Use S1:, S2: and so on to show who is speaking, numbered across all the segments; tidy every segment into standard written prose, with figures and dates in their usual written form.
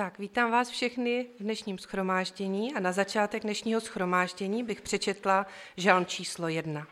S1: Tak, vítám vás všechny v dnešním shromáždění a na začátek dnešního shromáždění bych přečetla žalm číslo 1.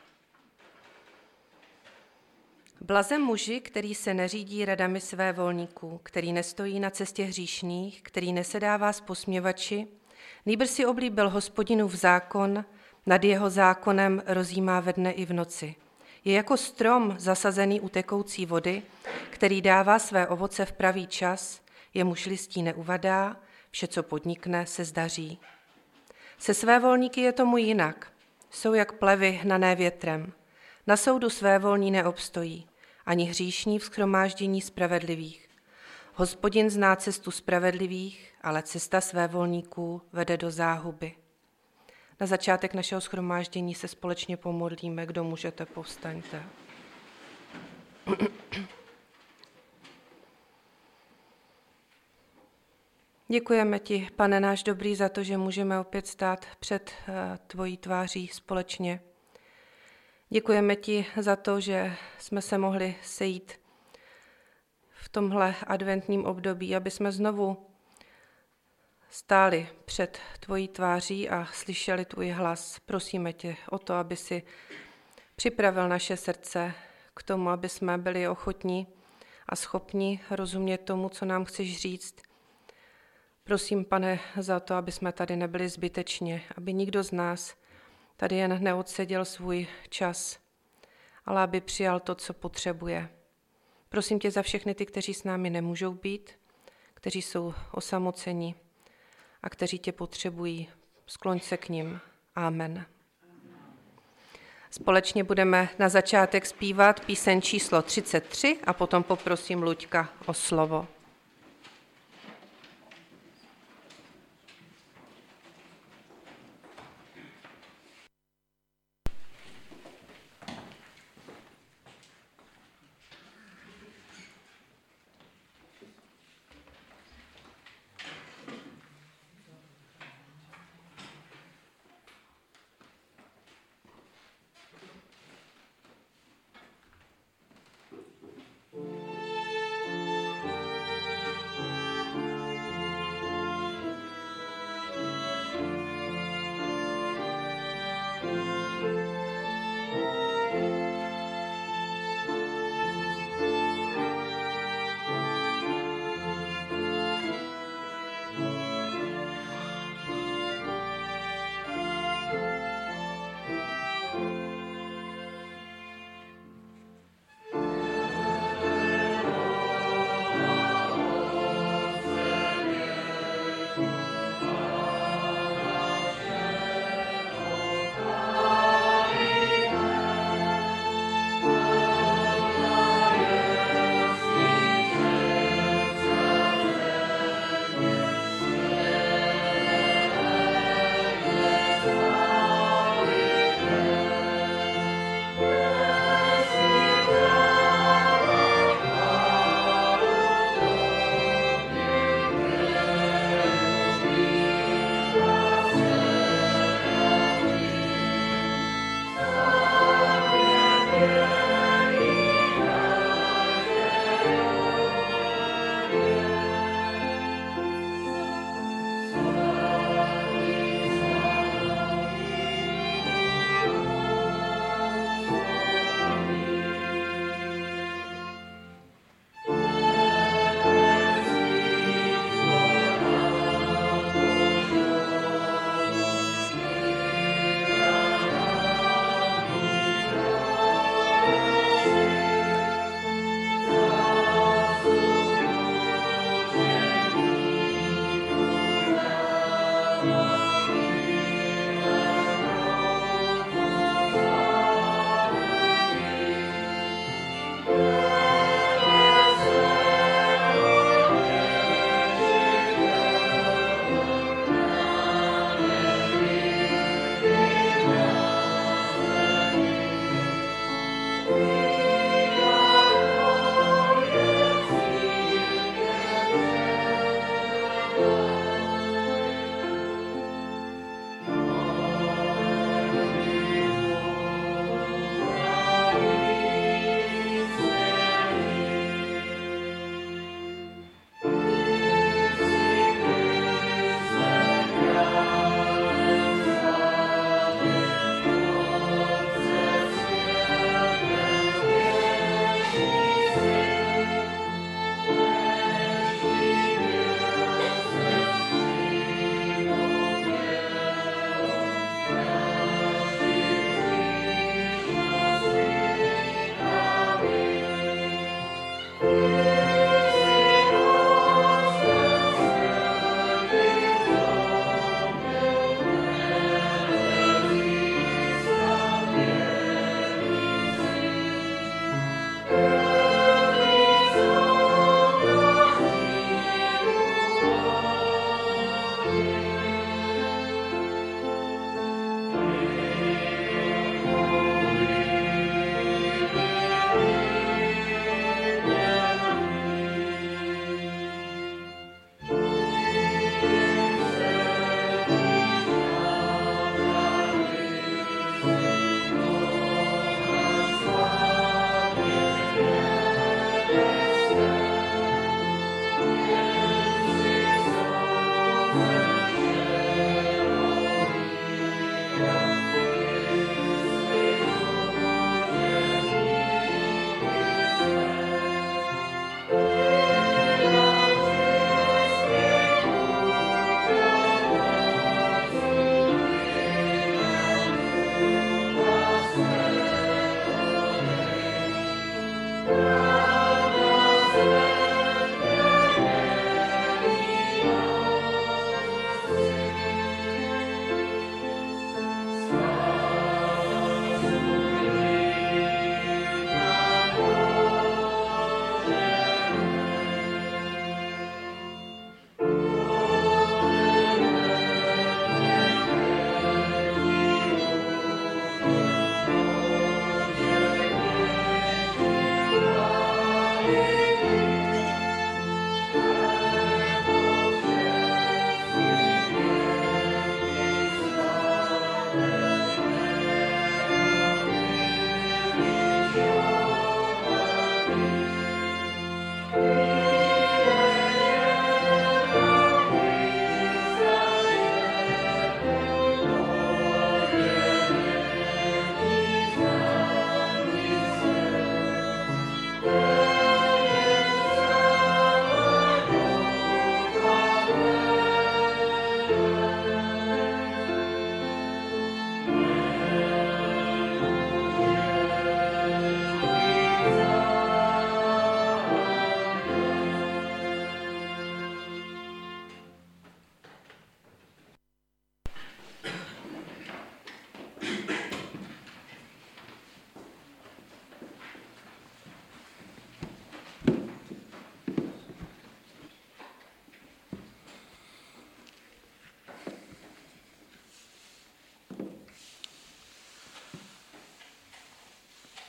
S1: Blaze muži, který se neřídí radami své volníků, který nestojí na cestě hříšných, který nesedává s posměvači, nýbrž si oblíbil Hospodinův zákon, nad jeho zákonem rozjímá ve dne i v noci. Je jako strom zasazený u tekoucí vody, který dává své ovoce v pravý čas, jemuž listí neuvadá, vše, co podnikne, se zdaří. Se své volníky je tomu jinak. Jsou jak plevy hnané větrem. Na soudu své volní neobstojí, ani hříšní v shromáždění spravedlivých. Hospodin zná cestu spravedlivých, ale cesta své volníků vede do záhuby. Na začátek našeho shromáždění se společně pomodlíme, kdo můžete, povstaňte. Děkujeme ti, Pane náš dobrý, za to, že můžeme opět stát před tvojí tváří společně. Děkujeme ti za to, že jsme se mohli sejít v tomhle adventním období, aby jsme znovu stáli před tvojí tváří a slyšeli tvůj hlas. Prosíme tě o to, aby si připravil naše srdce k tomu, aby jsme byli ochotní a schopni rozumět tomu, co nám chceš říct. Prosím, Pane, za to, aby jsme tady nebyli zbytečně, aby nikdo z nás tady jen neodseděl svůj čas, ale aby přijal to, co potřebuje. Prosím tě za všechny ty, kteří s námi nemůžou být, kteří jsou osamoceni a kteří tě potřebují. Skloň se k nim. Amen. Společně budeme na začátek zpívat píseň číslo 33 a potom poprosím Luďka o slovo.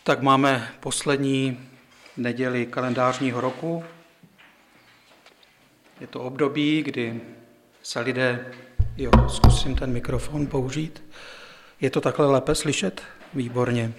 S2: Tak máme poslední neděli kalendářního roku. Je to období, kdy se lidé... zkusím ten mikrofon použít. Je to takhle lépe slyšet? Výborně.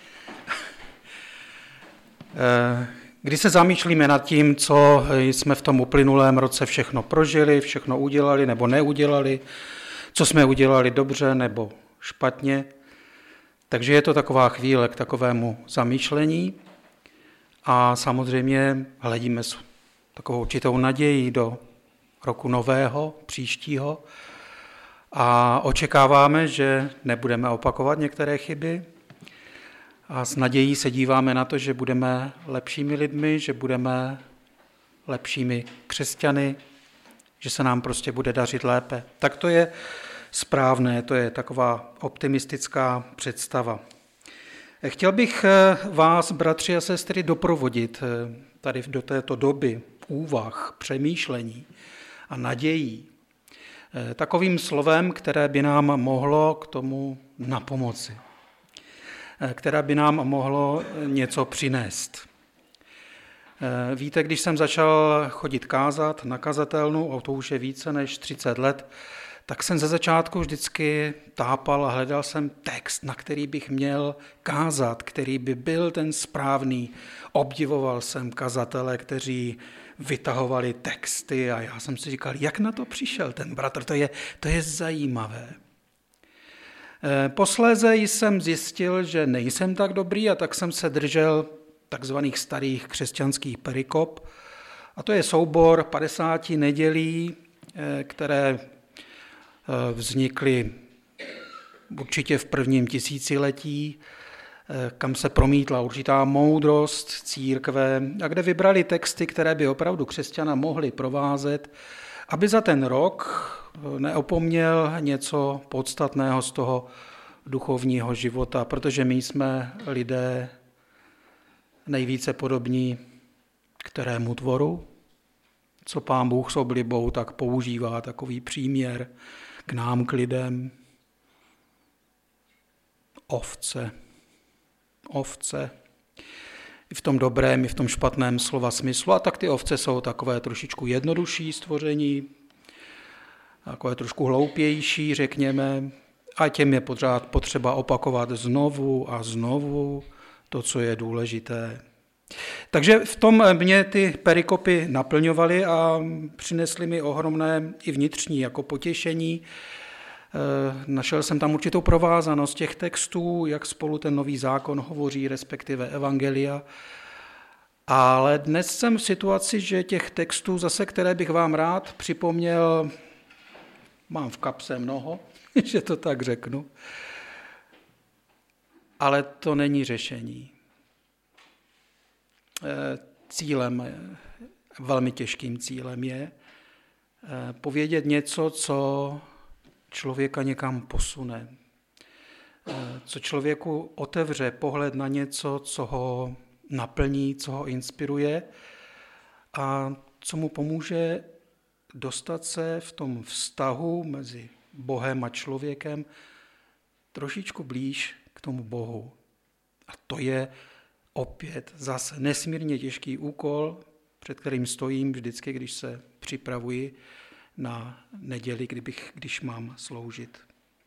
S2: Kdy se zamýšlíme nad tím, co jsme v tom uplynulém roce všechno prožili, všechno udělali nebo neudělali, co jsme udělali dobře nebo špatně. Takže je to taková chvíle k takovému zamýšlení a samozřejmě hledíme s takovou určitou nadějí do roku nového, příštího a očekáváme, že nebudeme opakovat některé chyby a s nadějí se díváme na to, že budeme lepšími lidmi, že budeme lepšími křesťany, že se nám prostě bude dařit lépe. Tak to je správné, to je taková optimistická představa. Chtěl bych vás, bratři a sestry, doprovodit tady do této doby úvah, přemýšlení a nadějí takovým slovem, které by nám mohlo k tomu napomoci, které by nám mohlo něco přinést. Víte, když jsem začal chodit kázat na kazatelnu, a to už je více než 30 let, tak jsem ze začátku vždycky tápal a hledal jsem text, na který bych měl kázat, který by byl ten správný. Obdivoval jsem kazatele, kteří vytahovali texty a já jsem si říkal, jak na to přišel ten bratr, to je zajímavé. Posléze jsem zjistil, že nejsem tak dobrý a tak jsem se držel takzvaných starých křesťanských perikop. A to je soubor 50 nedělí, které vznikly určitě v prvním tisíciletí, kam se promítla určitá moudrost církve a kde vybrali texty, které by opravdu křesťana mohly provázet, aby za ten rok neopomněl něco podstatného z toho duchovního života, protože my jsme lidé nejvíce podobní kterému tvoru, co Pán Bůh s oblibou tak používá takový příměr k nám, k lidem. Ovce. I v tom dobrém, i v tom špatném slova smyslu. A tak ty ovce jsou takové trošičku jednodušší stvoření, takové trošku hloupější, řekněme. A těm je pořád potřeba opakovat znovu a znovu to, co je důležité. Takže v tom mě ty perikopy naplňovaly a přinesly mi ohromné i vnitřní jako potěšení. Našel jsem tam určitou provázanost těch textů, jak spolu ten nový zákon hovoří, respektive evangelia. Ale dnes jsem v situaci, že těch textů zase, které bych vám rád připomněl, mám v kapse mnoho, že to tak řeknu, ale to není řešení. Velmi těžkým cílem je povědět něco, co člověka někam posune, co člověku otevře pohled na něco, co ho naplní, co ho inspiruje a co mu pomůže dostat se v tom vztahu mezi Bohem a člověkem trošičku blíž k tomu Bohu. A to je opět zase nesmírně těžký úkol, před kterým stojím vždycky, když se připravuji na neděli, když mám sloužit.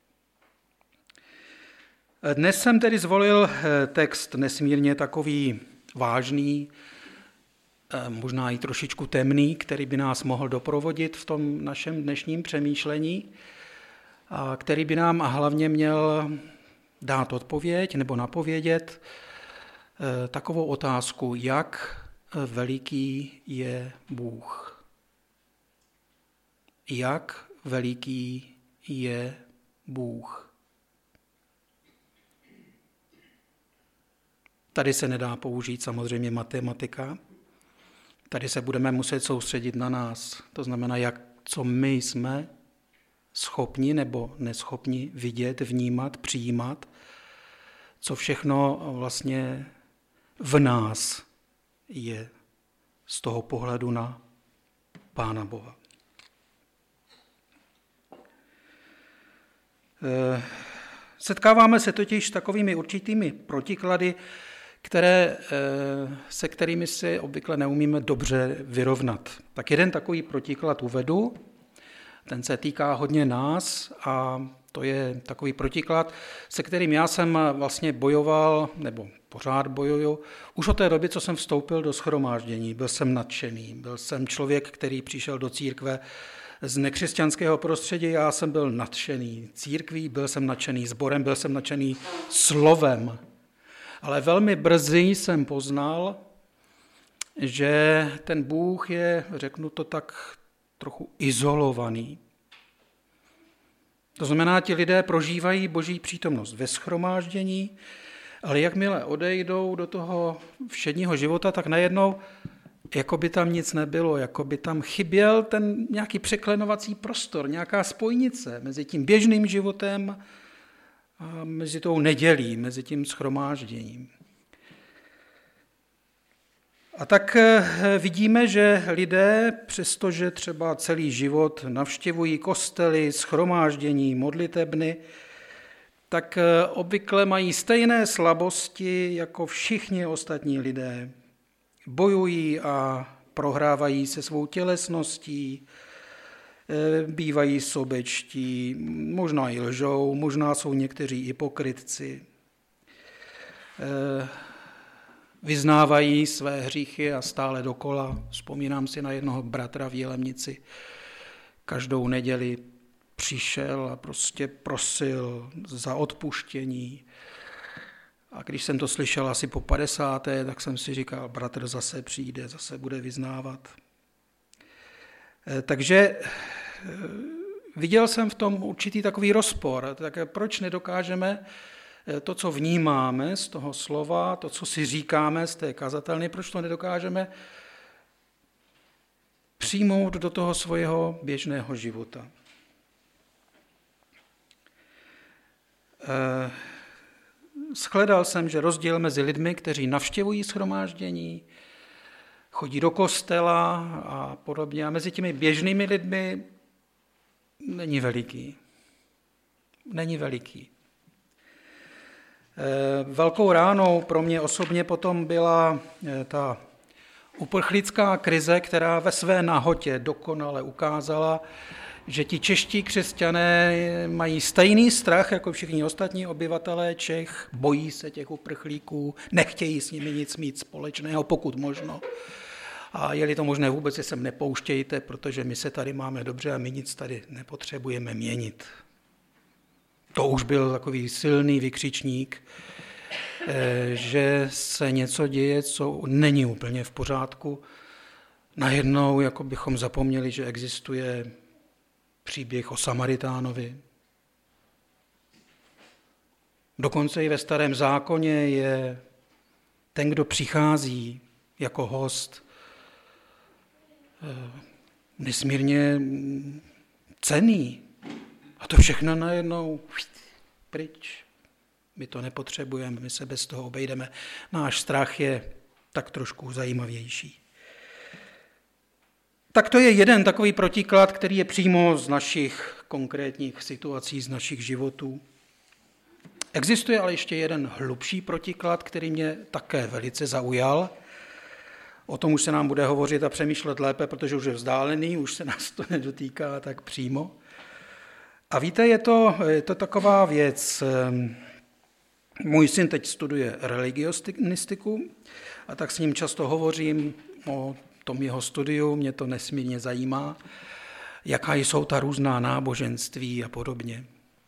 S2: Dnes jsem tedy zvolil text nesmírně takový vážný, možná i trošičku temný, který by nás mohl doprovodit v tom našem dnešním přemýšlení, a který by nám hlavně měl dát odpověď nebo napovědět takovou otázku, jak veliký je Bůh. Jak veliký je Bůh. Tady se nedá použít samozřejmě matematika. Tady se budeme muset soustředit na nás. To znamená, co my jsme schopni nebo neschopni vidět, vnímat, přijímat, co všechno vlastně v nás je z toho pohledu na Pána Boha. Setkáváme se totiž s takovými určitými protiklady, se kterými si obvykle neumíme dobře vyrovnat. Tak jeden takový protiklad uvedu, ten se týká hodně nás a to je takový protiklad, se kterým já jsem vlastně bojoval, nebo pořád bojuju, už od té doby, co jsem vstoupil do shromáždění. Byl jsem nadšený, byl jsem člověk, který přišel do církve z nekřesťanského prostředí, já jsem byl nadšený církví, byl jsem nadšený sborem, byl jsem nadšený slovem. Ale velmi brzy jsem poznal, že ten Bůh je, řeknu to tak, trochu izolovaný. To znamená, ti lidé prožívají Boží přítomnost ve shromáždění, ale jakmile odejdou do toho všedního života, tak najednou jako by tam nic nebylo, jako by tam chyběl ten nějaký překlenovací prostor, nějaká spojnice mezi tím běžným životem a mezi tou nedělí, mezi tím shromážděním. A tak vidíme, že lidé, přestože třeba celý život navštěvují kostely, shromáždění, modlitebny, tak obvykle mají stejné slabosti jako všichni ostatní lidé. Bojují a prohrávají se svou tělesností, bývají sobečtí, možná i lžou, možná jsou někteří hypokrytci. Vyznávají své hříchy a stále dokola. Vzpomínám si na jednoho bratra v Jilemnici. Každou neděli přišel a prostě prosil za odpuštění. A když jsem to slyšel asi po 50., tak jsem si říkal, bratr zase přijde, zase bude vyznávat. Takže viděl jsem v tom určitý takový rozpor. Tak proč nedokážeme to, co vnímáme z toho slova, to, co si říkáme z té kazatelny, proč to nedokážeme přijmout do toho svého běžného života? Shledal jsem, že rozdíl mezi lidmi, kteří navštěvují shromáždění, chodí do kostela a podobně, a mezi těmi běžnými lidmi není veliký. Není veliký. Velkou ránou pro mě osobně potom byla ta uprchlická krize, která ve své nahotě dokonale ukázala, že ti čeští křesťané mají stejný strach jako všichni ostatní obyvatelé Čech, bojí se těch uprchlíků, nechtějí s nimi nic mít společného, pokud možno. A je-li to možné, vůbec se sem nepouštějte, protože my se tady máme dobře a my nic tady nepotřebujeme měnit. To už byl takový silný vykřičník, že se něco děje, co není úplně v pořádku. Najednou jako bychom zapomněli, že existuje příběh o Samaritánovi. Dokonce i ve Starém zákoně je ten, kdo přichází jako host, nesmírně cenný. A to všechno najednou pryč. My to nepotřebujeme, my se bez toho obejdeme. Náš strach je tak trošku zajímavější. Tak to je jeden takový protiklad, který je přímo z našich konkrétních situací, z našich životů. Existuje ale ještě jeden hlubší protiklad, který mě také velice zaujal. O tom už se nám bude hovořit a přemýšlet lépe, protože už je vzdálený, už se nás to nedotýká tak přímo. A víte, je to taková věc. Můj syn teď studuje religionistiku a tak s ním často hovořím o tom jeho studiu, mě to nesmírně zajímá, jaká jsou ta různá náboženství a podobně.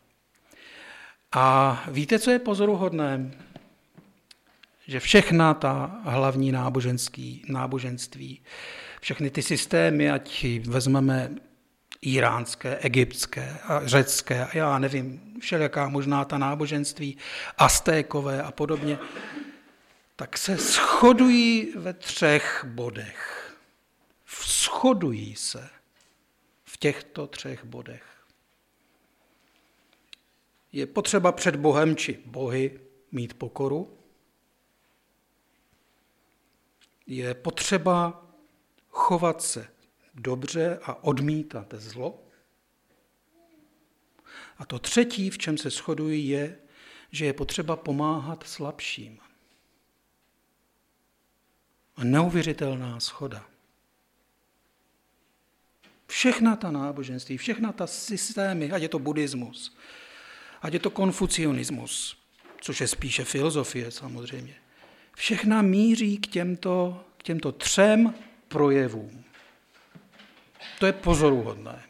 S2: A víte, co je pozoruhodné? Že všechna ta hlavní náboženství, všechny ty systémy, ať vezmeme iránské, egyptské a řecké, a já nevím, všelijaká možná ta náboženství, aztékové a podobně, tak se shodují ve 3 bodech. Shodují se v těchto 3 bodech. Je potřeba před Bohem či bohy mít pokoru. Je potřeba chovat se dobře a odmítat zlo. A to 3., v čem se shodují, je, že je potřeba pomáhat slabším. A neuvěřitelná shoda. Všechna ta náboženství, všechna ta systémy, ať je to buddhismus, ať je to konfucionismus, což je spíše filozofie samozřejmě, všechna míří k těmto 3 projevům. To je pozoruhodné.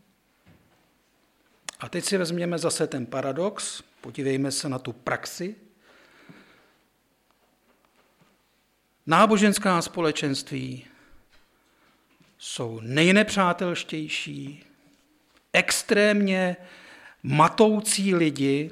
S2: A teď si vezměme zase ten paradox, podívejme se na tu praxi. Náboženská společenství jsou nejnepřátelštější, extrémně matoucí lidi,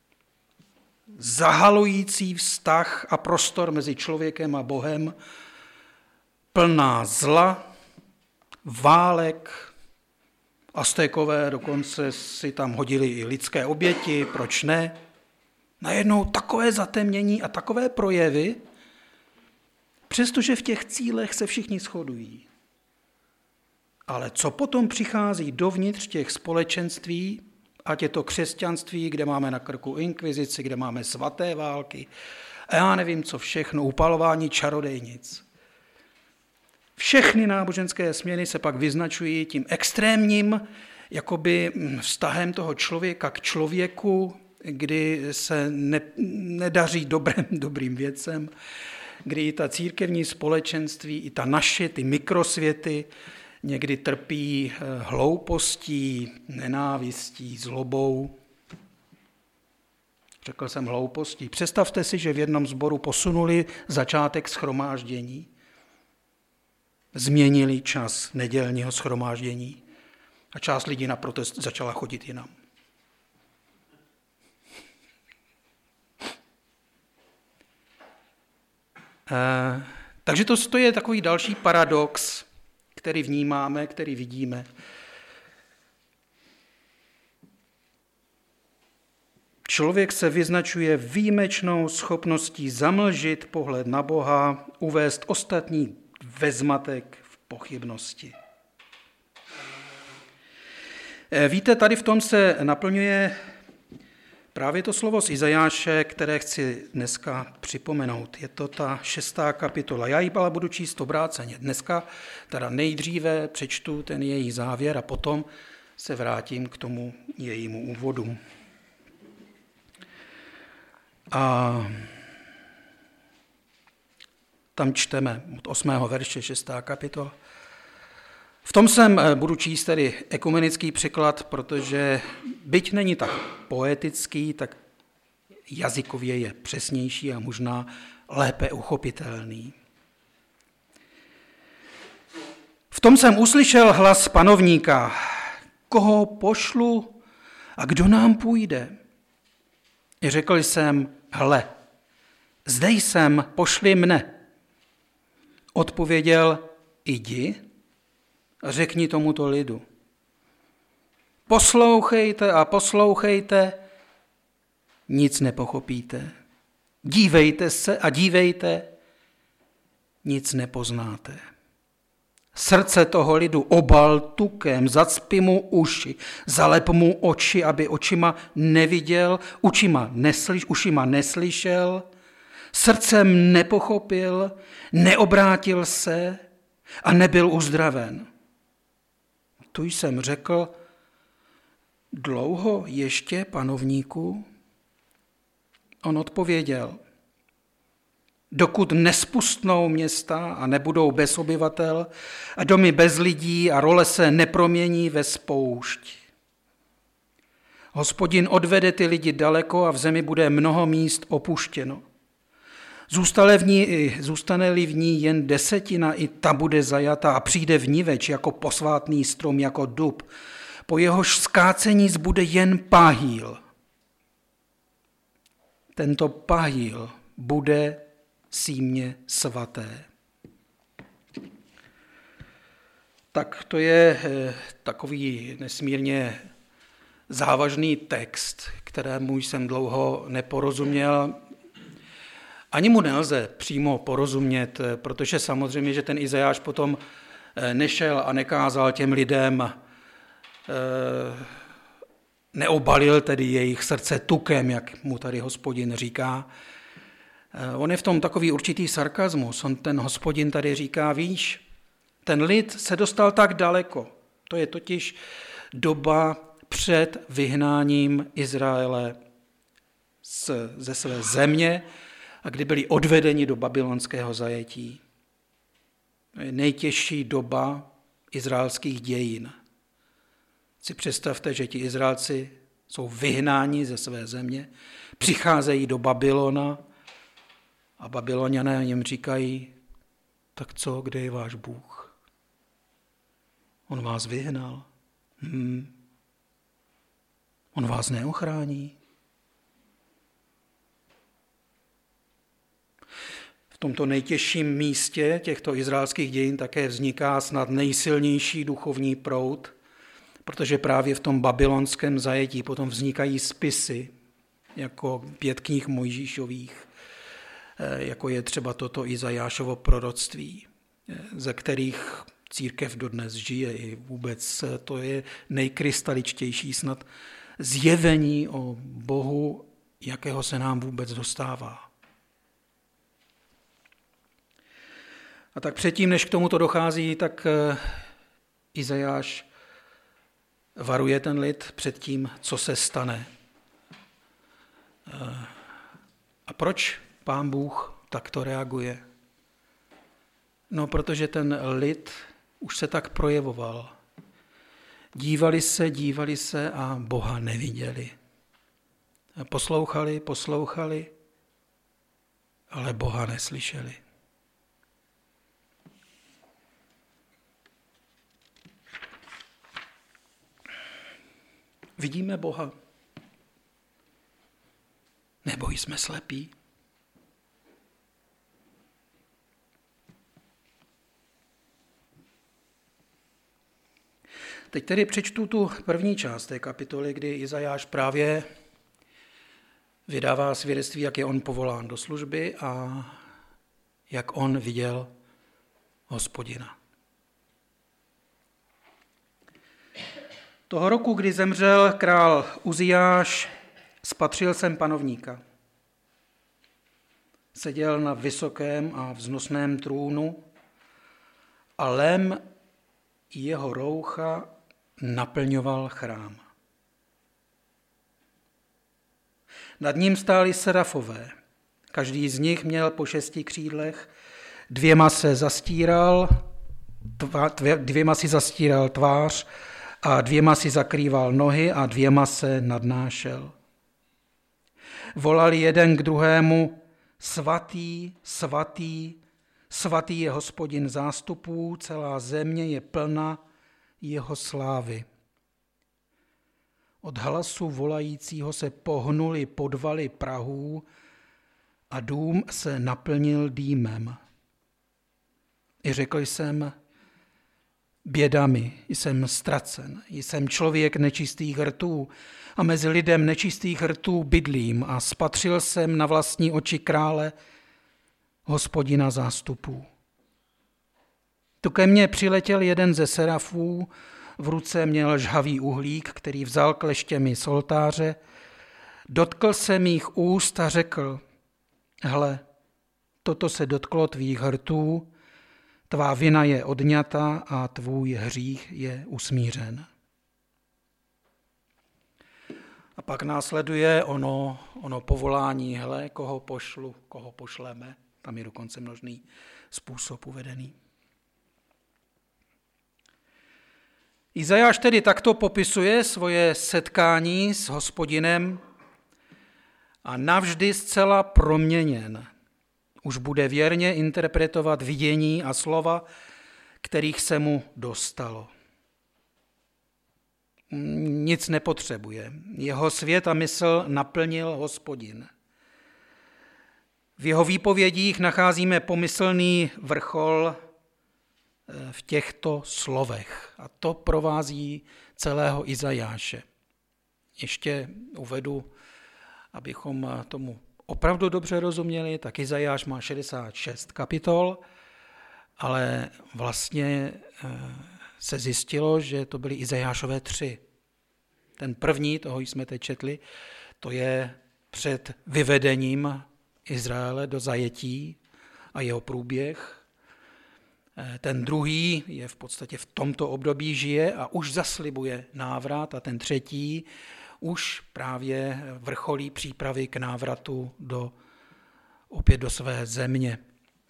S2: zahalující vztah a prostor mezi člověkem a Bohem, plná zla, válek, Aztékové dokonce si tam hodili i lidské oběti, proč ne? Najednou takové zatemnění a takové projevy, přestože v těch cílech se všichni shodují. Ale co potom přichází dovnitř těch společenství, ať je to křesťanství, kde máme na krku inkvizici, kde máme svaté války, a já nevím, co všechno, upalování čarodejnic. Všechny náboženské směny se pak vyznačují tím extrémním jakoby vztahem toho člověka k člověku, kdy se nedaří dobrým věcem, kdy i ta církevní společenství, i ta naše, ty mikrosvěty, někdy trpí hloupostí, nenávistí, zlobou. Řekl jsem hloupostí. Představte si, že v jednom sboru posunuli začátek shromáždění, změnili čas nedělního shromáždění a část lidí na protest začala chodit jinam. Takže to je takový další paradox, který vnímáme, který vidíme. Člověk se vyznačuje výjimečnou schopností zamlžit pohled na Boha, uvést ostatní ve zmatek, v pochybnosti. Víte, tady v tom se naplňuje právě to slovo z Izajáše, které chci dneska připomenout. Je to ta 6. kapitola. Já ji ale budu číst obráceně. Dneska teda nejdříve přečtu ten její závěr a potom se vrátím k tomu jejímu úvodu. A tam čteme od 8. verše 6. kapitola. V tom budu číst tedy ekumenický překlad, protože byť není tak poetický, tak jazykově je přesnější a možná lépe uchopitelný. V tom jsem uslyšel hlas panovníka, koho pošlu a kdo nám půjde. I řekl jsem, hle, zde jsem, pošli mne. Odpověděl, jdi a řekni tomuto lidu. Poslouchejte a poslouchejte, nic nepochopíte. Dívejte se a dívejte, nic nepoznáte. Srdce toho lidu obal tukem, zacpi mu uši, zalep mu oči, aby očima neviděl, ušima neslyšel, srdcem nepochopil, neobrátil se a nebyl uzdraven. Tu jsem řekl, dlouho ještě, panovníku? On odpověděl, dokud nespustnou města a nebudou bez obyvatel a domy bez lidí a role se nepromění ve spoušť. Hospodin odvede ty lidi daleko a v zemi bude mnoho míst opuštěno. Zůstane-li v ní jen 10, i ta bude zajata a přijde vniveč jako posvátný strom, jako dub. Po jehož skácení zbude jen pahýl. Tento pahýl bude símě svaté. Tak to je takový nesmírně závažný text, kterému jsem dlouho neporozuměl. Ani mu nelze přímo porozumět, protože samozřejmě, že ten Izajáš potom nešel a nekázal těm lidem, neobalil tedy jejich srdce tukem, jak mu tady Hospodin říká, On je v tom takový určitý sarkazmus. Ten Hospodin tady říká, víš, ten lid se dostal tak daleko. To je totiž doba před vyhnáním Izraele ze své země, a kdy byli odvedeni do babylonského zajetí. To je nejtěžší doba izraelských dějin. Si představte, že ti Izraelci jsou vyhnáni ze své země, přicházejí do Babylona a Babyloniané jim říkají, tak co, kde je váš Bůh? On vás vyhnal. On vás neochrání. V tomto nejtěžším místě těchto izraelských dějin také vzniká snad nejsilnější duchovní proud, protože právě v tom babylonském zajetí potom vznikají spisy, jako 5 knih Mojžíšových, jako je třeba toto Izajášovo proroctví, ze kterých církev dodnes žije. I vůbec to je nejkrystaličtější snad zjevení o Bohu, jakého se nám vůbec dostává. A tak předtím, než k tomuto dochází, tak Izajáš varuje ten lid před tím, co se stane. A proč Pán Bůh takto reaguje? No, protože ten lid už se tak projevoval. Dívali se a Boha neviděli. Poslouchali, ale Boha neslyšeli. Vidíme Boha? Nebo jsme slepí? Teď tedy přečtu tu první část té kapitoly, kdy Izajáš právě vydává svědectví, jak je on povolán do služby a jak on viděl Hospodina. Toho roku, kdy zemřel král Uziáš, spatřil jsem panovníka. Seděl na vysokém a vznosném trůnu a lem jeho roucha naplňoval chrám. Nad ním stáli serafové. Každý z nich měl po 6 křídlech, 2 si zastíral tvář a 2 si zakrýval nohy a 2 se nadnášel. Volali jeden k druhému, svatý, svatý, svatý je Hospodin zástupů, celá země je plna jeho slávy. Od hlasu volajícího se pohnuli podvaly prahů a dům se naplnil dýmem. I řekl jsem, běda mi, jsem ztracen, jsem člověk nečistých rtů a mezi lidem nečistých rtů bydlím a spatřil jsem na vlastní oči krále, Hospodina zástupů. Tu ke mně přiletěl jeden ze serafů, v ruce měl žhavý uhlík, který vzal kleštěmi z oltáře, dotkl se mých úst a řekl, hle, toto se dotklo tvých rtů, tvá vina je odňata a tvůj hřích je usmířen. A pak následuje ono povolání, hele, koho pošlu, koho pošleme. Tam je dokonce množný způsob uvedený. Izajáš tedy takto popisuje svoje setkání s Hospodinem a navždy zcela proměněn. Už bude věrně interpretovat vidění a slova, kterých se mu dostalo. Nic nepotřebuje. Jeho svět a mysl naplnil Hospodin. V jeho výpovědích nacházíme pomyslný vrchol v těchto slovech. A to provází celého Izajáše. Ještě uvedu, abychom tomu opravdu dobře rozuměli, tak Izajáš má 66 kapitol, ale vlastně se zjistilo, že to byly Izajášové 3. Ten první, toho jsme teď četli, to je před vyvedením Izraele do zajetí a jeho průběh. Ten druhý je v podstatě v tomto období žije a už zaslibuje návrat a ten třetí už právě vrcholí přípravy k návratu opět do své země.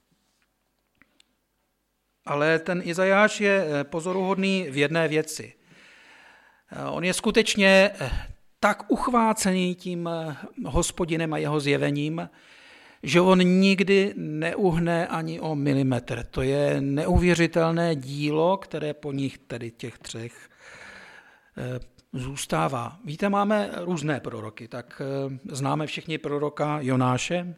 S2: Ale ten Izajáš je pozoruhodný v jedné věci. On je skutečně tak uchvácený tím Hospodinem a jeho zjevením, že on nikdy neuhne ani o milimetr. To je neuvěřitelné dílo, které po nich, tedy těch třech, zůstává. Víte, máme různé proroky, tak známe všichni proroka Jonáše?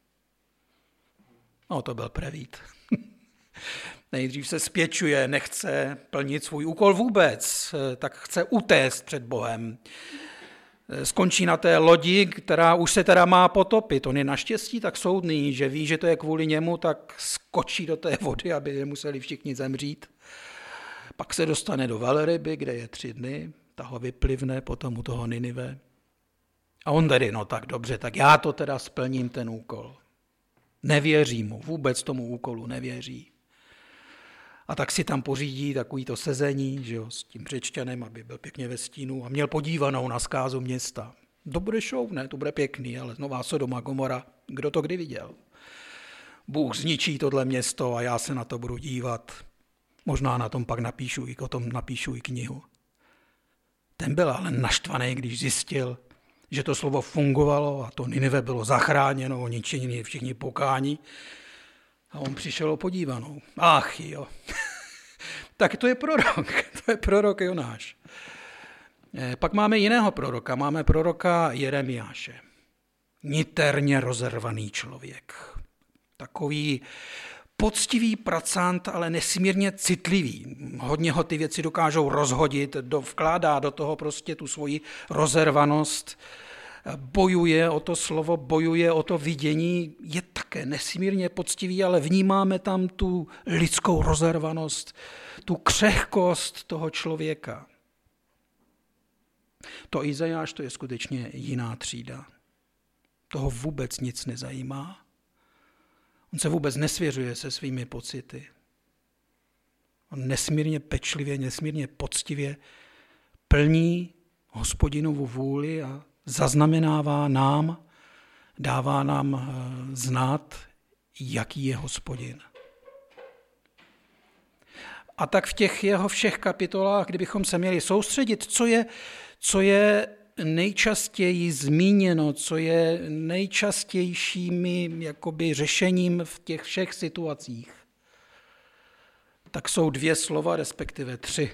S2: No, to byl prevít. Nejdřív se spěčuje, nechce plnit svůj úkol vůbec, tak chce utéct před Bohem. Skončí na té lodi, která už se teda má potopit. On je naštěstí tak soudný, že ví, že to je kvůli němu, tak skočí do té vody, aby nemuseli všichni zemřít. Pak se dostane do velryby, kde je 3 dny, ta ho vyplivne potom u toho Ninive. A on tedy, no tak dobře, tak já to teda splním ten úkol. Nevěří mu, vůbec tomu úkolu nevěří. A tak si tam pořídí takovýto sezení, že jo, s tím Řečťanem, aby byl pěkně ve stínu a měl podívanou na zkázu města. To bude show, ne, to bude pěkný, ale nová Sodoma Gomora, kdo to kdy viděl? Bůh zničí tohle město a já se na to budu dívat. Možná na tom pak napíšu i knihu. Ten byl ale naštvaný, když zjistil, že to slovo fungovalo a to Ninive bylo zachráněno, oni činili všichni pokání. A on přišel o podívanou. Ach jo. Tak to je prorok Jonáš. Pak máme jiného proroka, máme proroka Jeremiáše. Niterně rozervaný člověk. Takový poctivý pracant, ale nesmírně citlivý. Hodně ho ty věci dokážou rozhodit, vkládá do toho prostě tu svoji rozervanost, bojuje o to slovo, bojuje o to vidění, je také nesmírně poctivý, ale vnímáme tam tu lidskou rozervanost, tu křehkost toho člověka. To Izajáš, to je skutečně jiná třída. Toho vůbec nic nezajímá. On se vůbec nesvěřuje se svými pocity. On nesmírně pečlivě, nesmírně poctivě plní Hospodinovu vůli a zaznamenává nám, dává nám znát, jaký je Hospodin. A tak v těch jeho všech kapitolách, kdybychom se měli soustředit, co je nejčastěji zmíněno, co je nejčastějšími jakoby řešením v těch všech situacích, tak jsou 2 slova, respektive 3.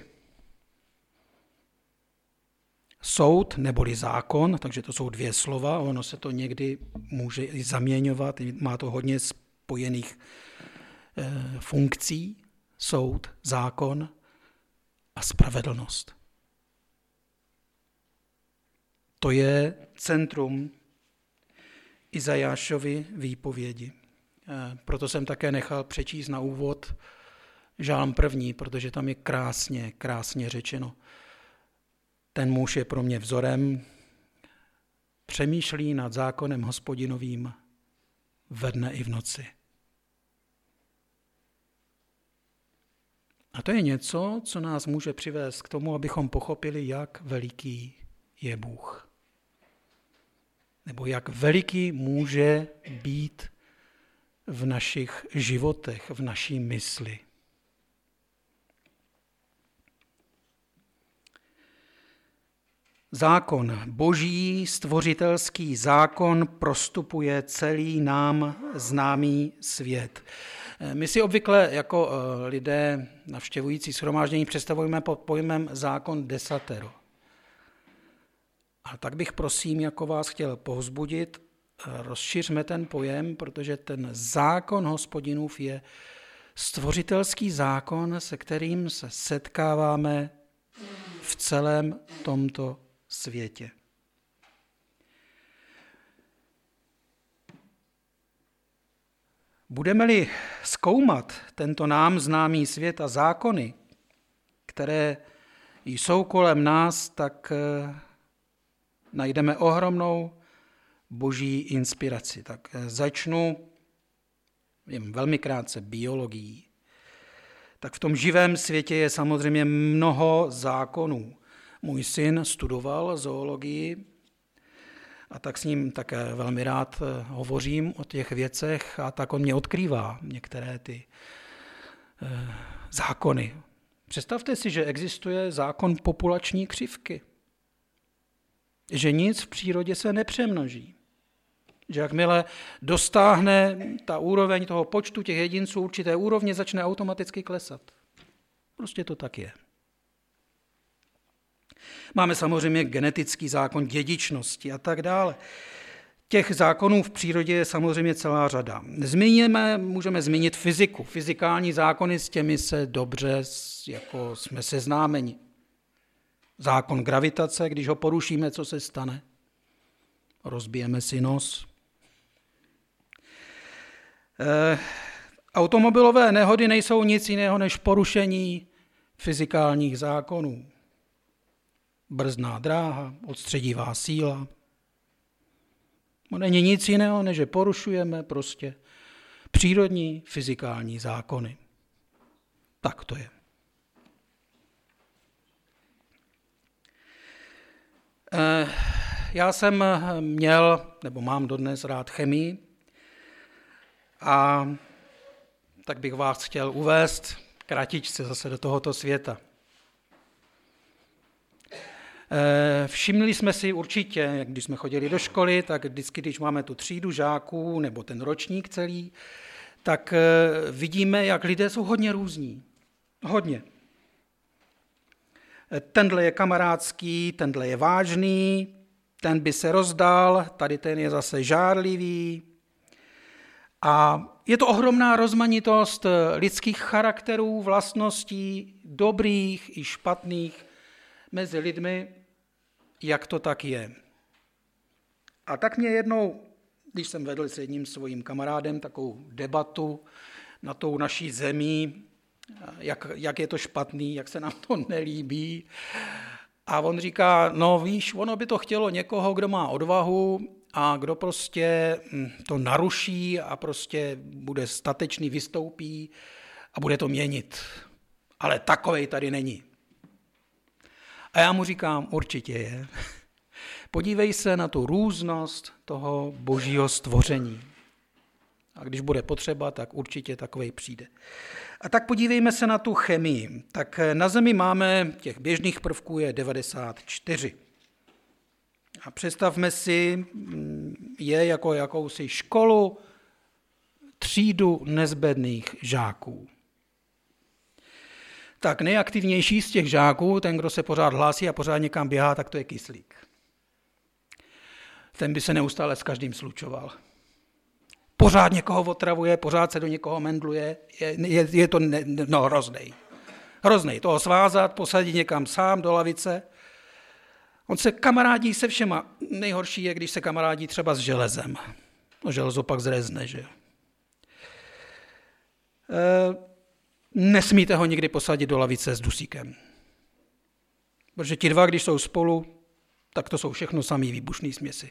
S2: Soud neboli zákon, takže to jsou 2 slova, ono se to někdy může i zaměňovat, má to hodně spojených funkcí. Soud, zákon a spravedlnost. To je centrum Izajášovy výpovědi. Proto jsem také nechal přečíst na úvod žálm 1, protože tam je krásně řečeno. Ten muž je pro mě vzorem, přemýšlí nad zákonem Hospodinovým ve dne i v noci. A to je něco, co nás může přivést k tomu, abychom pochopili, jak veliký je Bůh. Nebo jak veliký může být v našich životech, v naší mysli. Zákon boží, stvořitelský zákon prostupuje celý nám známý svět. My si obvykle jako lidé navštěvující shromáždění představujeme pod pojmem zákon desatero. A tak bych prosím jako vás chtěl povzbudit, rozšiřme ten pojem, protože ten zákon Hospodinův je stvořitelský zákon, se kterým se setkáváme v celém tomto světě. Budeme-li zkoumat tento nám známý svět a zákony, které jsou kolem nás, tak najdeme ohromnou boží inspiraci. Tak začnu velmi krátce biologií. Tak v tom živém světě je samozřejmě mnoho zákonů. Můj syn studoval zoologii a tak s ním také velmi rád hovořím o těch věcech a tak on mě odkrývá některé ty zákony. Představte si, že existuje zákon populační křivky. Že nic v přírodě se nepřemnoží. Že jakmile dostáhne ta úroveň toho počtu těch jedinců určité úrovně, začne automaticky klesat. Prostě to tak je. Máme samozřejmě genetický zákon dědičnosti a tak dále. Těch zákonů v přírodě je samozřejmě celá řada. Můžeme zmínit fyziku. Fyzikální zákony, s těmi se dobře jako jsme seznámeni. Zákon gravitace, když ho porušíme, co se stane? Rozbijeme si nos. Automobilové nehody nejsou nic jiného než porušení fyzikálních zákonů. Brzdná dráha, odstředivá síla. To není nic jiného, než že porušujeme prostě přírodní fyzikální zákony. Tak to je. Já jsem měl, nebo mám dodnes rád chemii a tak bych vás chtěl uvést kratičce zase do tohoto světa. Všimli jsme si určitě, když jsme chodili do školy, tak vždycky, když máme tu třídu žáků nebo ten ročník celý, tak vidíme, jak lidé jsou hodně různí. Hodně. Tenhle je kamarádský, tenhle je vážný, ten by se rozdal, tady ten je zase žárlivý. A je to ohromná rozmanitost lidských charakterů, vlastností, dobrých i špatných mezi lidmi, jak to tak je. A tak mě jednou, když jsem vedl s jedním svým kamarádem takovou debatu na tou naší zemí, jak je to špatný, jak se nám to nelíbí. A on říká, no víš, ono by to chtělo někoho, kdo má odvahu a kdo prostě to naruší a prostě bude statečný, vystoupí a bude to měnit. Ale takovej tady není. A já mu říkám, určitě je. Podívej se na tu různost toho božího stvoření. A když bude potřeba, tak určitě takovej přijde. A tak podívejme se na tu chemii. Tak na Zemi máme těch běžných prvků je 94. A představme si je jako jakousi školu, třídu nezbedných žáků. Tak nejaktivnější z těch žáků, ten, kdo se pořád hlásí a pořád někam běhá, tak to je kyslík. Ten by se neustále s každým slučoval. Pořád někoho otravuje, pořád se do někoho mendluje, je to hroznej. Hroznej toho svázat, posadit někam sám do lavice. On se kamarádí se všema. Nejhorší je, když se kamarádí třeba s železem. No železo pak zrezne, že? Nesmíte ho nikdy posadit do lavice s dusíkem. Protože ti dva, když jsou spolu, tak to jsou všechno samý výbušný směsi.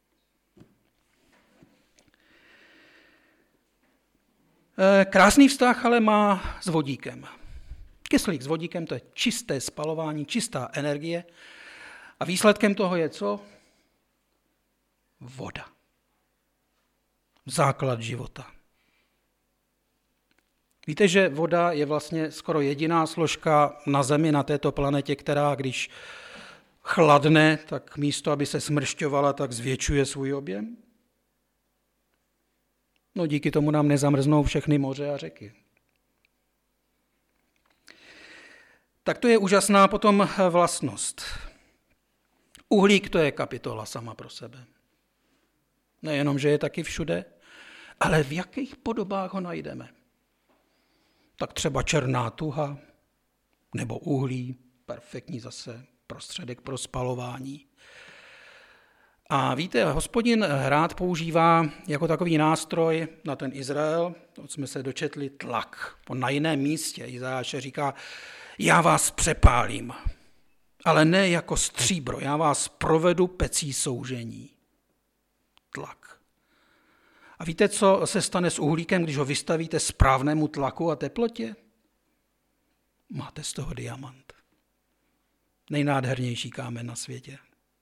S2: Krásný vztah ale má s vodíkem. Kyslík s vodíkem, to je čisté spalování, čistá energie. A výsledkem toho je co? Voda. Základ života. Víte, že voda je vlastně skoro jediná složka na Zemi, na této planetě, která když chladne, tak místo, aby se smršťovala, tak zvětšuje svůj objem? No díky tomu nám nezamrznou všechny moře a řeky. Tak to je úžasná potom vlastnost. Uhlík to je kapitola sama pro sebe. Nejenom, že je taky všude, ale v jakých podobách ho najdeme. Tak třeba černá tuha nebo uhlí, perfektní zase prostředek pro spalování. A víte, Hospodin rád používá jako takový nástroj na ten Izrael, to jsme se dočetli, tlak. On na jiném místě Izajáše říká, já vás přepálím, ale ne jako stříbro, já vás provedu pecí soužení. tlak. A víte, co se stane s uhlíkem, když ho vystavíte správnému tlaku a teplotě? Máte z toho diamant. Nejnádhernější kámen na světě.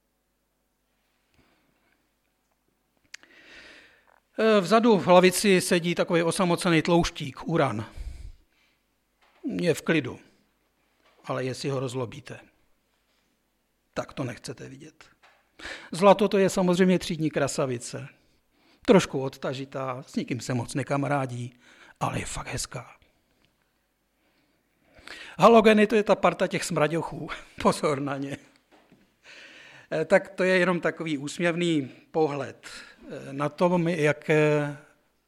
S2: Vzadu v lavici sedí takový osamocený tlouštík, uran. Je v klidu, ale jestli ho rozlobíte, tak to nechcete vidět. Zlato to je samozřejmě třídní krasavice. Trošku odtažitá, s nikým se moc nekamarádí, ale je fakt hezká. Halogeny to je ta parta těch smraďochů. Pozor na ně. Tak to je jenom takový úsměvný pohled na tom, jaké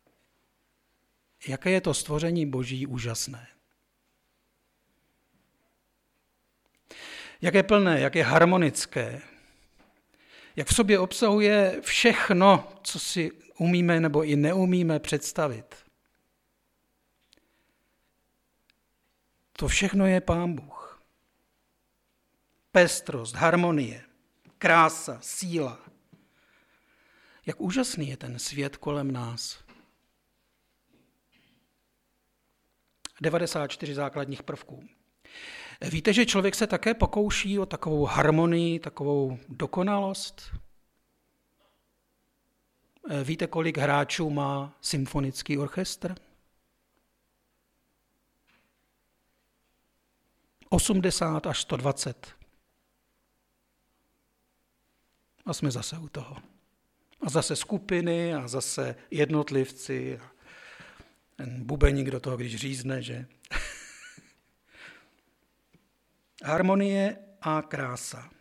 S2: je to stvoření Boží úžasné. Jak je plné, jak je harmonické, jak v sobě obsahuje všechno, co si umíme nebo i neumíme představit. To všechno je Pán Bůh. Pestrost, harmonie, krása, síla. Jak úžasný je ten svět kolem nás. 94 základních prvků. Víte, že člověk se také pokouší o takovou harmonii, takovou dokonalost? Víte, kolik hráčů má symfonický orchestr? 80 až 120. A jsme zase u toho. A zase skupiny a zase jednotlivci. A ten bubeník do toho, když řízne, že? Harmonie a krása.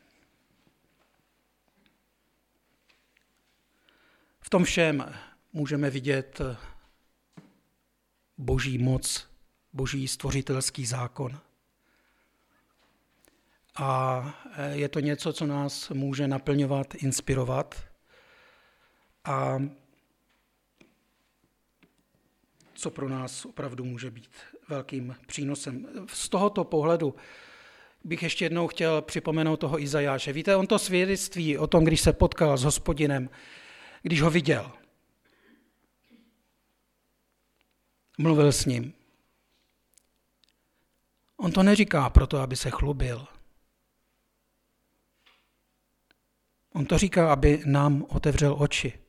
S2: V tom všem můžeme vidět Boží moc, Boží stvořitelský zákon. A je to něco, co nás může naplňovat, inspirovat a co pro nás opravdu může být velkým přínosem. Z tohoto pohledu bych ještě jednou chtěl připomenout toho Izajáše. Víte, on to svědectví o tom, když se potkal s Hospodinem, když ho viděl, mluvil s ním. On to neříká proto, aby se chlubil. On to říká, aby nám otevřel oči.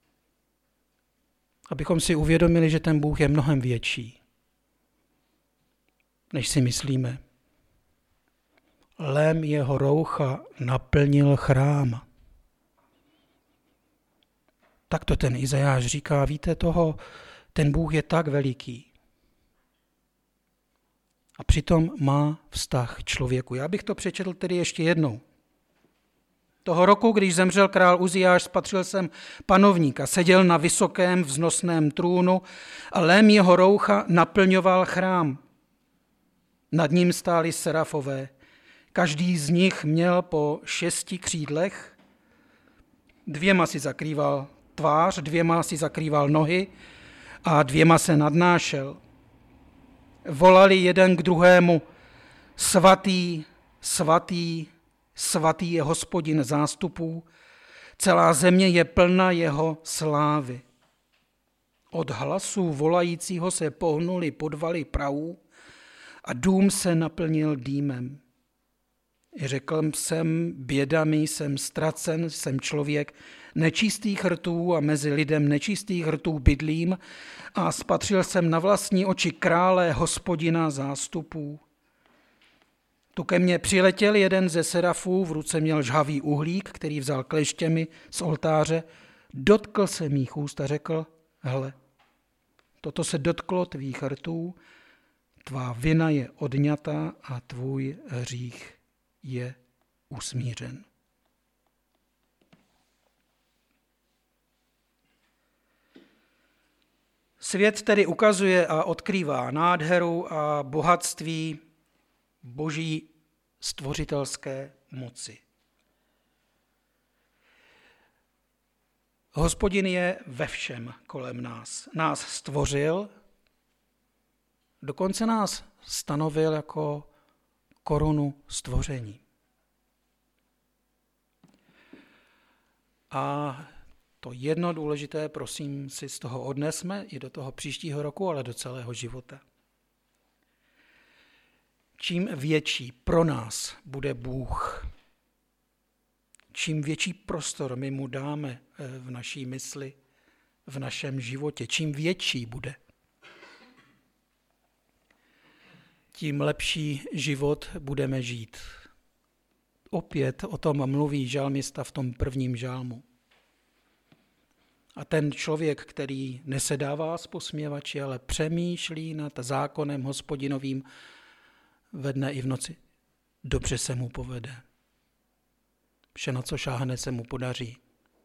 S2: Abychom si uvědomili, že ten Bůh je mnohem větší, než si myslíme. Lém jeho roucha naplnil chrám. Tak to ten Izajáš říká, víte toho, ten Bůh je tak veliký. A přitom má vztah k člověku. Já bych to přečetl tedy ještě jednou. Toho roku, když zemřel král Uziáš, spatřil jsem panovníka, seděl na vysokém vznosném trůnu a lém jeho roucha naplňoval chrám. Nad ním stáli serafové. Každý z nich měl po 6 křídlech, 2 si zakrýval tvář, 2 si zakrýval nohy a 2 se nadnášel. Volali jeden k druhému, svatý, svatý, svatý je Hospodin zástupů, celá země je plná jeho slávy. Od hlasu volajícího se pohnuly podvaly prahů a dům se naplnil dýmem. Řekl jsem, bědami jsem ztracen, jsem člověk nečistých rtů a mezi lidem nečistých rtů bydlím a spatřil jsem na vlastní oči krále Hospodina zástupů. Tu ke mně přiletěl jeden ze serafů, v ruce měl žhavý uhlík, který vzal kleštěmi z oltáře, dotkl se mých úst a řekl, hele, toto se dotklo tvých rtů, tvá vina je odňata a tvůj hřích je usmířen. Svět tedy ukazuje a odkrývá nádheru a bohatství Boží stvořitelské moci. Hospodin je ve všem kolem nás. Nás stvořil, dokonce nás stanovil jako korunu stvoření. A To jedno důležité, prosím, si z toho odnesme i do toho příštího roku, ale do celého života. Čím větší pro nás bude Bůh, čím větší prostor my mu dáme v naší mysli, v našem životě, čím větší bude, tím lepší život budeme žít. Opět o tom mluví žalmista v tom prvním žálmu. A ten člověk, který nesedává s posměvači, ale přemýšlí nad zákonem Hospodinovým ve dne i v noci, dobře se mu povede. Vše, na co šáhne, se mu podaří.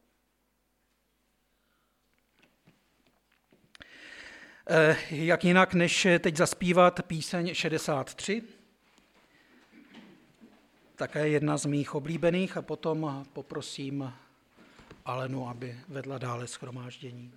S2: Jak jinak, než teď zaspívat píseň 63, také jedna z mých oblíbených, a potom poprosím Alenu, aby vedla dále shromáždění.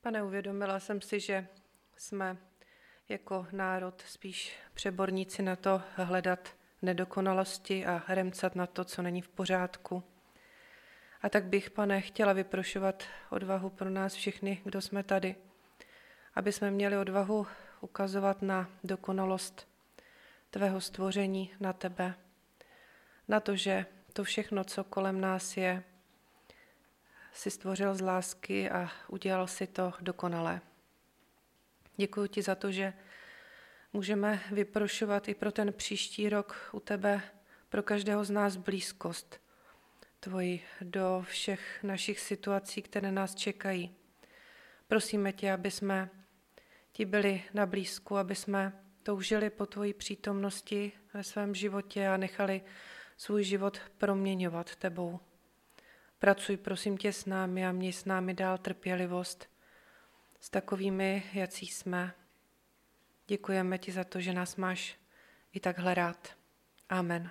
S1: Pane, uvědomila jsem si, že jsme jako národ spíš přeborníci na to hledat nedokonalosti a remcat na to, co není v pořádku. A tak bych, Pane, chtěla vyprošovat odvahu pro nás všechny, kdo jsme tady, aby jsme měli odvahu ukazovat na dokonalost tvého stvoření, na tebe, na to, že to všechno, co kolem nás je, si stvořil z lásky a udělal si to dokonalé. Děkuji ti za to, že můžeme vyprošovat i pro ten příští rok u tebe, pro každého z nás blízkost tvoji do všech našich situací, které nás čekají. Prosíme tě, aby jsme ti byli na blízku, aby jsme toužili po tvojí přítomnosti ve svém životě a nechali svůj život proměňovat tebou. Pracuj, prosím tě, s námi a měj s námi dál trpělivost s takovými, jací jsme. Děkujeme ti za to, že nás máš i takhle rád. Amen.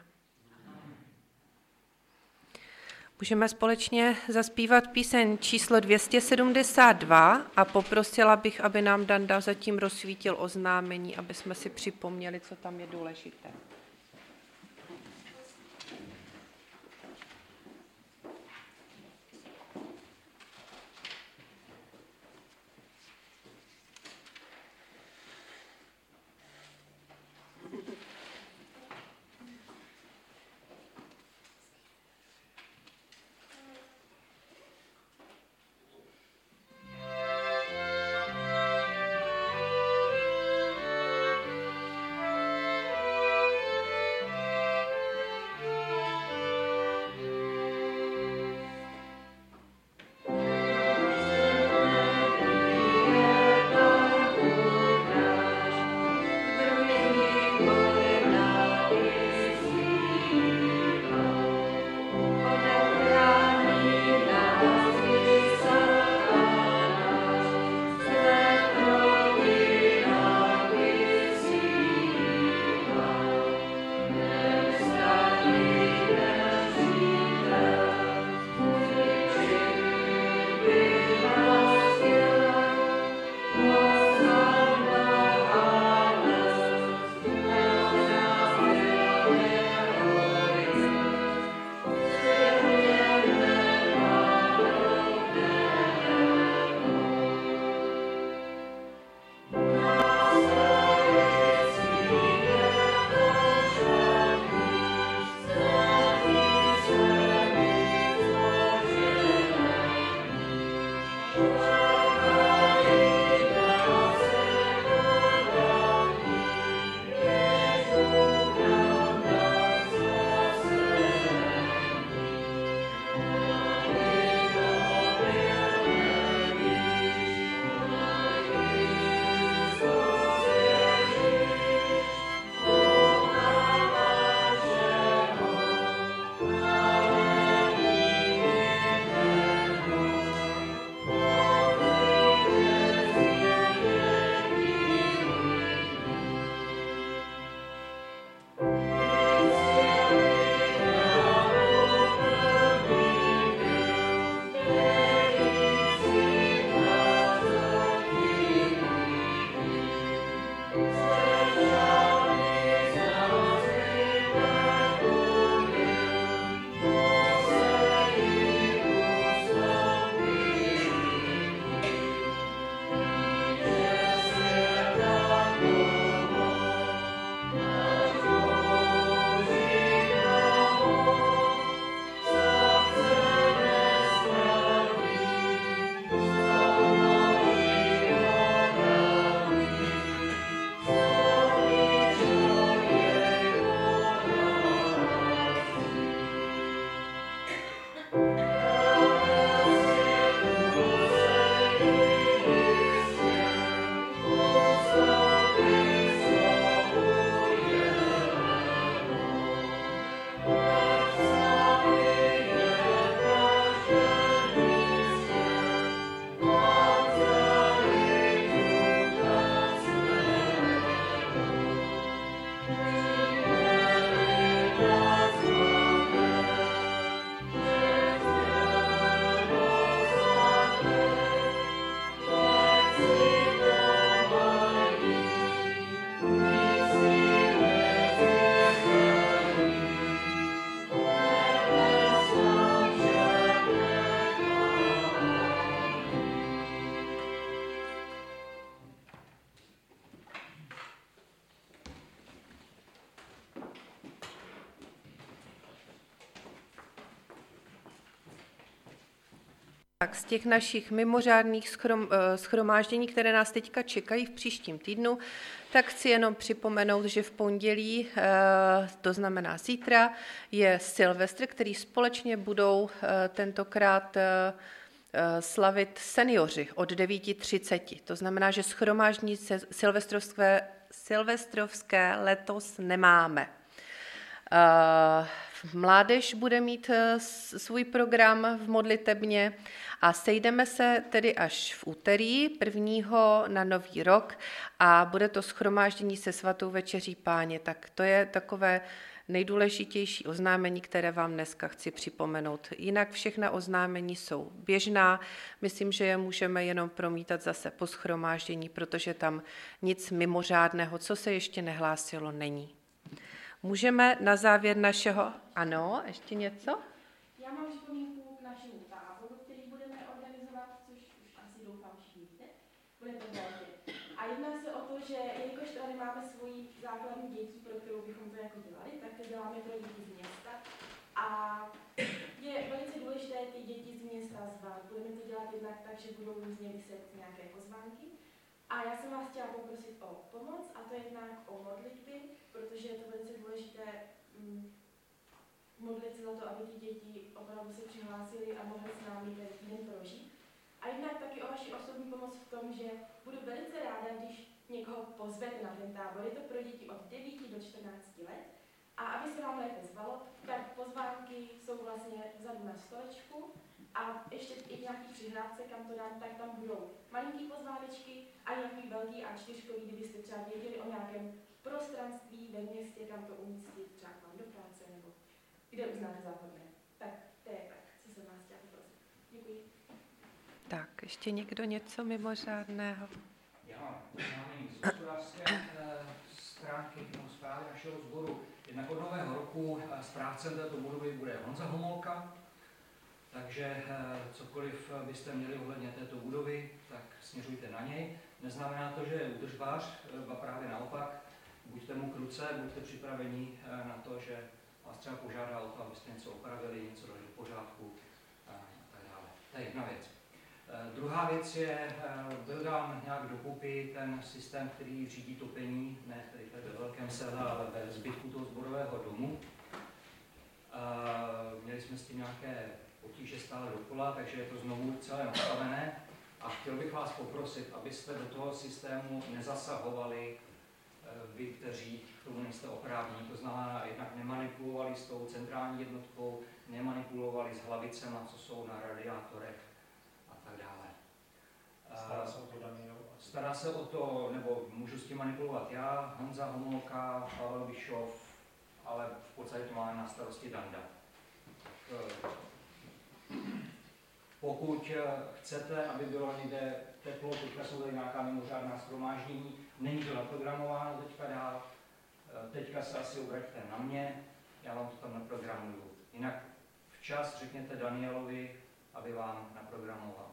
S1: Můžeme společně zaspívat píseň číslo 272 a poprosila bych, aby nám Danda zatím rozsvítil oznámení, aby jsme si připomněli, co tam je důležité. Tak z těch našich mimořádných shromáždění, které nás teďka čekají v příštím týdnu, tak chci jenom připomenout, že v pondělí, to znamená zítra, je Silvestr, který společně budou tentokrát slavit seniori od 9:30. To znamená, že shromáždění silvestrovské letos nemáme. Mládež bude mít svůj program v modlitebně a sejdeme se tedy až v úterý 1. na Nový rok a bude to shromáždění se svatou večeří Páně. Tak to je takové nejdůležitější oznámení, které vám dneska chci připomenout. Jinak všechna oznámení jsou běžná, myslím, že je můžeme jenom promítat zase po shromáždění, protože tam nic mimořádného, co se ještě nehlásilo, není. Můžeme na závěr našeho... Ano, ještě něco?
S3: Já mám připomínku k našemu táboru, který budeme organizovat, což už asi doufám všichni víte. Bude to velké. A jedná se o to, že jelikož tady máme svoji základní dětí, pro kterou bychom to jako dělali, tak to děláme pro děti z města. A je velice důležité ty děti z města zvát. Budeme to dělat jednak tak, že budou různě vyset nějaké pozvánky. A já jsem vás chtěla poprosit o pomoc, a to jednak o modlitby, protože je to velice důležité modlit se za to, aby ty děti opravdu se přihlásily a mohly s námi ten týden prožít. A jednak taky o vaši osobní pomoc v tom, že budu velice ráda, když někoho pozvete na ten tábor. Je to pro děti od 9 do 14 let. A aby se vám lépe zvalo, tak pozvánky jsou vlastně vzadu na stolečku. A ještě i nějaký přihrádce, kam to dám, tak tam budou malinký pozvánečky a nějaký velký A4, kdybyste třeba věděli o nějakém prostranství ve městě, kam to umístit, třeba k vám do práce nebo kde uznáte za vhodné. Tak to je tak, co jsem vás chtěla poprosit. Děkuji.
S1: Tak, ještě někdo něco mimořádného?
S4: Já mám oznámení z hospodářské stránky zprávy našeho sboru. Jednak od nového roku správcem této budovy bude Honza Homolka, takže cokoliv byste měli ohledně této budovy, tak směřujte na něj. Neznamená to, že je údržbář, ba právě naopak. Buďte mu k ruce, buďte připraveni na to, že vás třeba požádá o to, abyste něco opravili, něco dali do pořádku a tak dále. To je jedna věc. Druhá věc je, byl dán nějak dokupy ten systém, který řídí topení, ne tedy ve velkém sedle, ale ve zbytku toho sborového domu. Měli jsme s tím nějaké potíže stále dokola, takže je to znovu celé nastavené. A chtěl bych vás poprosit, abyste do toho systému nezasahovali vy, kteří k tomu nejste oprávnění. To znamená, jednak nemanipulovali s tou centrální jednotkou, nemanipulovali s hlavicema, co jsou na radiátorech a tak dále.
S5: Stará se o to Daniel?
S4: Stará se o to, nebo můžu s tím manipulovat já, Honza Homolka, Pavel Bišov, ale v podstatě to má na starosti Danda. Pokud chcete, aby bylo někde teplo, teďka jsou tady nějaká mimořádná shromáždění, není to naprogramováno teďka dál, teďka se asi obraťte na mě, já vám to tam naprogramuju. Jinak včas řekněte Danielovi, aby vám naprogramoval.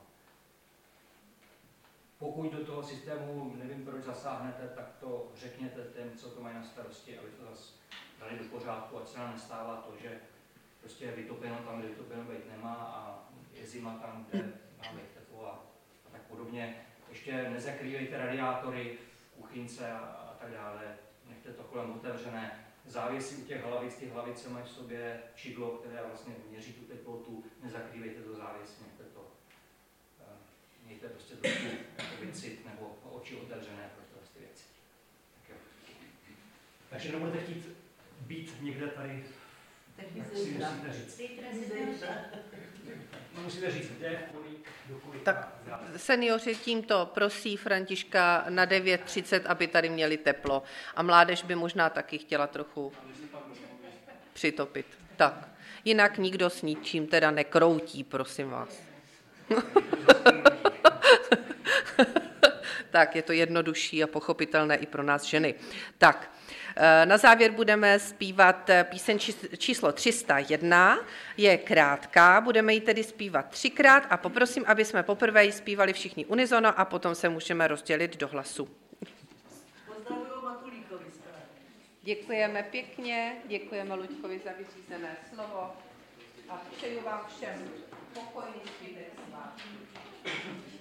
S4: Pokud do toho systému, nevím proč zasáhnete, tak to řekněte těm, co to mají na starosti, aby to zase dali do pořádku, ať se nám nestává to, že prostě je vytopeno tam, kde vytopeno být nemá a je zima tam, kde má být teplo a tak podobně. Ještě nezakrývejte radiátory v kuchynce a tak dále, nechte to kolem otevřené. Závěsy u těch hlavic, ty hlavice mají v sobě čidlo, které vlastně měří tu teplotu, nezakrývejte to závěsy, mějte prostě trošku vycit nebo oči otevřené pro ty věci. Tak jo.
S5: Takže nebudete chtít být někde tady, tak si musíte říct. Musíte říct, kde, kolik, do kolika.
S1: Tak seniori tímto prosí Františka na 9:30, aby tady měli teplo. A mládež by možná taky chtěla trochu přitopit. Tak, jinak nikdo s ničím teda nekroutí, prosím vás. Tak, je to jednodušší a pochopitelné i pro nás ženy. Tak, na závěr budeme zpívat píseň číslo 301, je krátká, budeme ji tedy zpívat 3krát a poprosím, aby jsme poprvé ji zpívali všichni unisono a potom se můžeme rozdělit do hlasu. Děkujeme pěkně, děkujeme Luďkovi za vyřízené slovo. a přeju vám všem pokojný zbytek svátku.